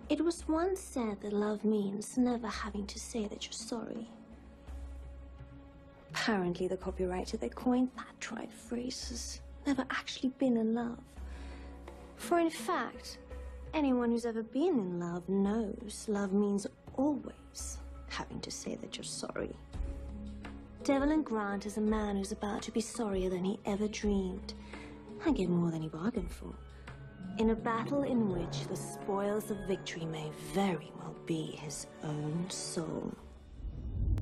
It was once said that love means never having to say that you're sorry. Apparently, the copywriter that coined that trite phrase has never actually been in love. For in fact, anyone who's ever been in love knows love means always having to say that you're sorry. Devlin Grant is a man who's about to be sorrier than he ever dreamed, and get more than he bargained for, in a battle in which the spoils of victory may very well be his own soul.